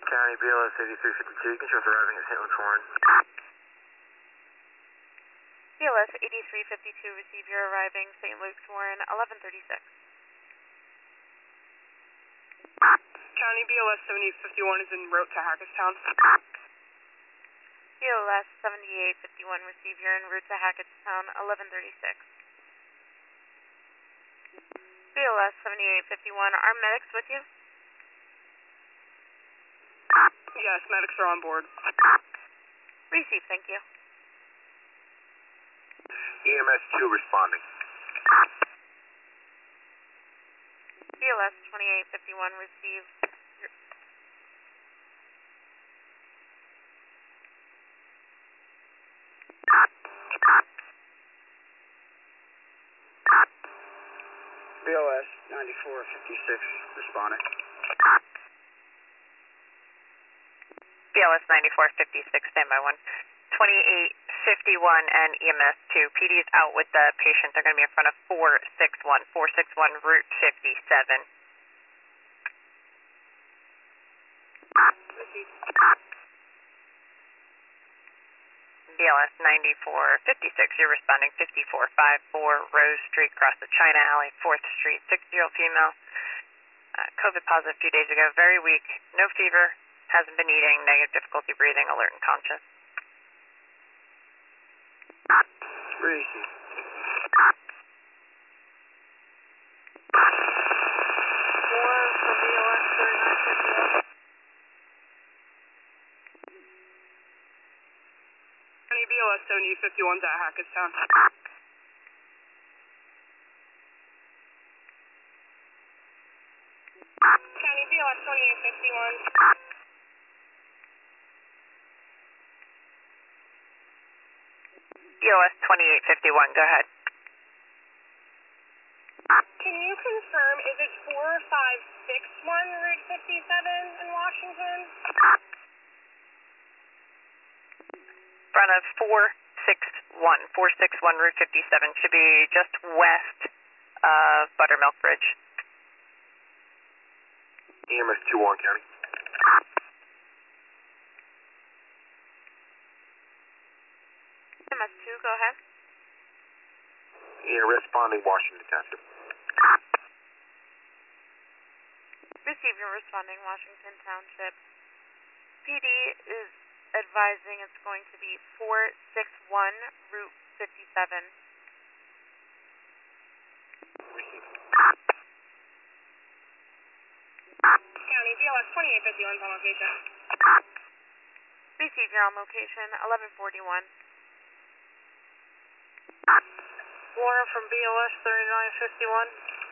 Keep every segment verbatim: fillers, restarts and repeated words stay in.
County B L S eighty-three fifty-two, controls arriving at Saint Luke's Warren. B L S eighty-three fifty-two, receive your arriving Saint Luke's Warren, eleven thirty-six. County B L S seventy fifty-one is en route to Hackettstown. B L S seventy-eight fifty-one, receive your en route to Hackettstown, eleven thirty-six. B L S seventy-eight fifty-one, are medics with you? Yes, medics are on board. Receive, thank you. E M S two responding. B L S twenty-eight fifty-one, receive. B L S ninety-four fifty-six, responding. B L S ninety-four fifty-six, standby one. twenty-eight fifty-one and E M S two. P D is out with the patient. They're going to be in front of four six one, four six one Route fifty-seven. B L S ninety-four fifty-six, you're responding fifty-four fifty-four Rose Street, across the China Alley, fourth Street, sixty-year-old female. Uh, COVID positive a few days ago, very weak, no fever, hasn't been eating, negative difficulty breathing, alert and conscious. Receive. Four for B L S thirty-nine fifty-one. County B L S seventy fifty-one's at Hackettstown. County B L S twenty-eight fifty-one. B L S twenty-eight fifty-one, go ahead. Can you confirm, is it four five six one Route fifty-seven in Washington? Front of four six one, four six one Route fifty-seven, should be just west of Buttermilk Bridge. E M S two Warren County. E M S two, go ahead. Yeah, responding Washington Township. Receive your responding Washington Township. P D is advising it's going to be four six one Route fifty-seven. County B L S twenty-eight fifty-one's on location. Receive your on location, eleven forty-one. Warren from B L S thirty-nine fifty-one.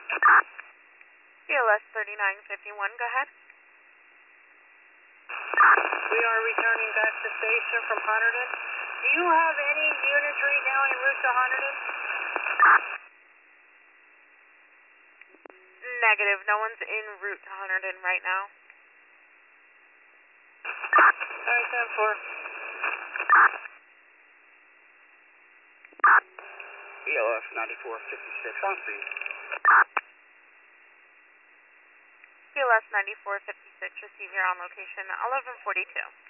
B L S thirty-nine fifty-one, go ahead. We are returning back to station from Hunterdon. Do you have any units right now en route to Hunterdon? Negative, no one's en route to Hunterdon right now. Alright, ten four. B L S ninety-four fifty-six, on speed. B L S ninety-four fifty-six, receive your on location, eleven forty-two.